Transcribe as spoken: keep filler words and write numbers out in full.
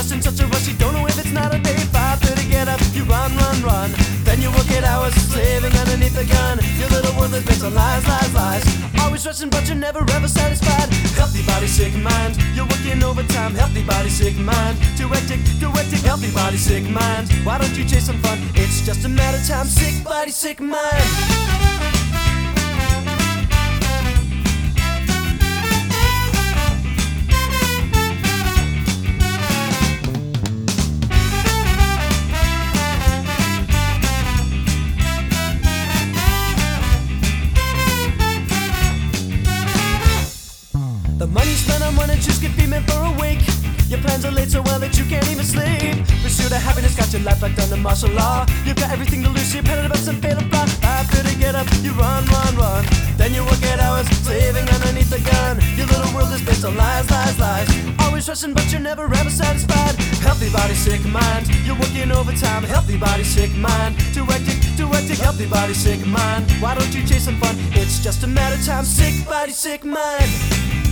just in such a rush, you don't know if it's not a day. Five thirty, get up, you run, run, run. Then you work eight hours, slaving underneath the gun. Your little world is based on lies, lies, lies. Always rushing, but you're never ever satisfied. Healthy body, sick mind. You're working overtime. Healthy body, sick mind. Too hectic, too hectic. Healthy body, sick mind. Why don't you chase some fun? It's just a matter of time. Sick body, sick mind. The money spent on one and just get female for a week. Your plans are laid so well that you can't even sleep. Pursuit of happiness got your life locked under martial law. You've got everything to lose, so you're petted about some fatal flaw. After to get up, you run, run, run. Then you work eight hours, slaving underneath the gun. Your little world is based on lies, lies, lies. Always rushing, but you're never ever satisfied. Healthy body, sick mind. You're working overtime. Healthy body, sick mind. Too hectic, too hectic. Healthy body, sick mind. Why don't you chase some fun? It's just a matter of time. Sick body, sick mind.